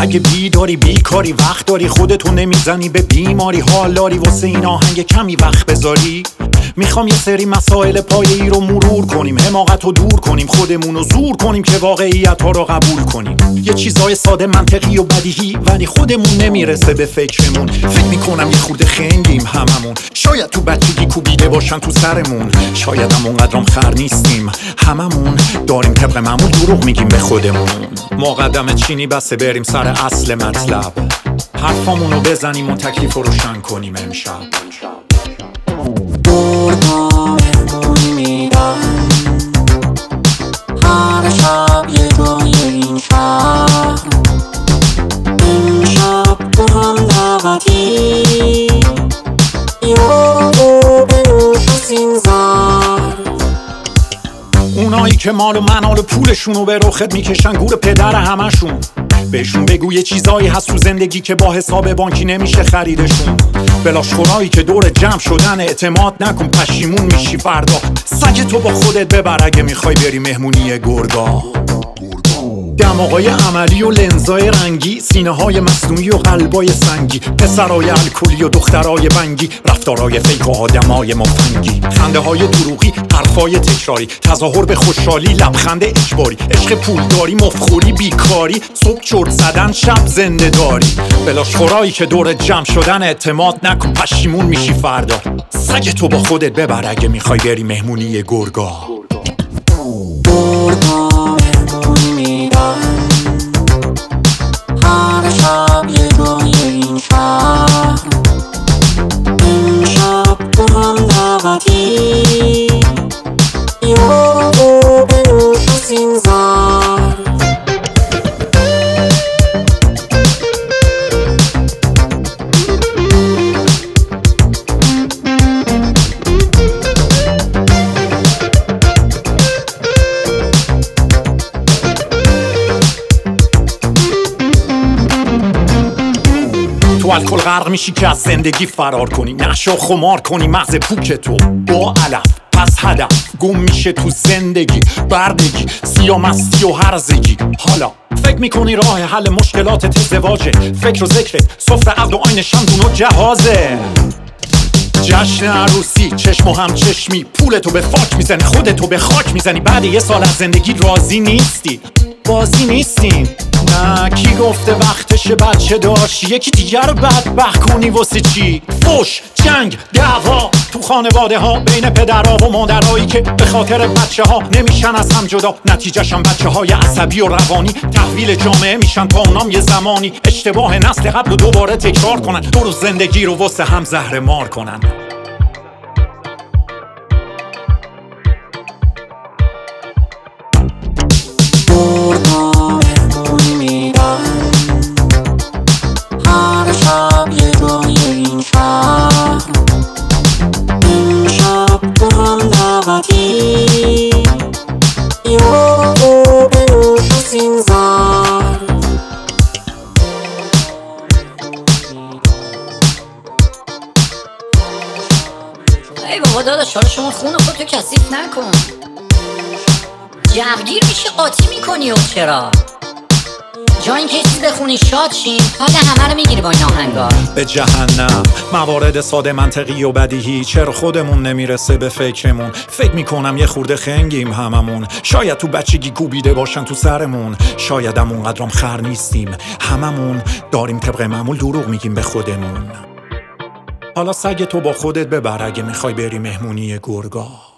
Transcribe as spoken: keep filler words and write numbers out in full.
اگه بیداری بیکاری وقت داری خودتو نمیزنی به بیماری حال داری واسه این آهنگ کمی وقت بذاری. میخوام یه سری مسائل پایه‌ای رو مرور کنیم، حماقت رو دور کنیم، خودمون رو زور کنیم که واقعیت ها رو قبول کنیم. یه چیزای ساده منطقی و بدیهی ولی خودمون نمیرسه به فکرمون. فکر میکنم یه خورده خنگیم هممون، شاید تو بچگی کوبیده باشن تو سرمون، شاید هم اونقدرام خر نیستیم، هممون داریم طبق معمول دروغ میگیم به خودمون. مقدمه چینی بسه بریم سر اصل مطلب، حرفامونو بزنیم و تکلیف رو روشن کنیم امشب. گرگا مهمونی میدن هر شب یه جای این شهر، امشب تو هم دعوتی یا رو بنوش و سینزر. اونایی که مال و منال پولشونو به رخت میکشن گور پدر همشون، بهشون بگو یه چیزایی هست تو زندگی که با حساب بانکی نمیشه خریدشون. بلاشخورایی که دور جمع شدن اعتماد نکن پشیمون میشی فردا. سگ تو با خودت ببر اگه میخوای بری مهمونی گرگا. دماغای عملی و لنزای رنگی، سینه های مصنوعی و قلبای سنگی، پسرای الکلی و دخترای بنگی، رفتارای فیک و آدمای مفنگی، خنده های دروغی، حرفای تکراری، تظاهر به خوشحالی، لبخند اجباری، عشق پولداری، مفخوری، بیکاری، صبح چرت زدن، شب زنده داری. بلاشخورایی که دور جمع شدن اعتماد نکن پشیمون میشی فردا. سگ تو با خودت ببر اگه میخوای بری مهمونی گرگا. گرگا مهمونی میدن هر شب یه جای این شهر، امشب تو هم دعوتی یا رو بنوش و سینزر. تو الکل غرق میشی که از زندگی فرار کنی، نشه و خمار کنی مغز پوک تو با علف پس هدف گم میشه تو زندگی، بردگی، سیامستی و هرزگی. حالا فکر میکنی راه حل مشکلاتت ازدواجه، فکر و ذکرت سفره عقد و آین شمدون و جهازه. جشن عروسی چشم و هم چشمی، پولتو به فاک میزنی خودتو به خاک میزنی، بعد یه سال از زندگی راضی نیستی. بازی نیستیم نه، کی گفته وقتشه بچه داشتی یکی دیگر بدبخت کنی واسه چی؟ فوش، جنگ، دعوا تو خانواده ها بین پدرها و مادرهایی که به خاطر بچه ها نمیشن از هم جدا، نتیجهشن بچه های عصبی و روانی تحویل جامعه میشن تا اونام یه زمانی اشتباه نسل قبل و دوباره تکرار کنن، دو روز زندگی رو واسه هم زهر مار کنن. گرگا مهمونی میدن هر شب یه جای این شهر، امشب تو هم دعوتی یا رو بنوش و سینزر. ای بابا داداش حالا شما خون خودتو کثیف نکن، جوگیر میشه قاطی میکنی و چرا؟ جا این که چیز بخونی شاد شین حال همه رو میگیری با این آهنگار. به جهنم موارد ساده منطقی و بدیهی، چرا خودمون نمیرسه به فکرمون. فکر میکنم یه خورده خنگیم هممون، شاید تو بچگی کوبیده باشن تو سرمون، شاید هم اونقدرام خر نیستیم، هممون داریم طبق معمول دروغ میگیم به خودمون. حالا سگ تو با خودت ببر اگه میخوای بری مهمونی گرگا.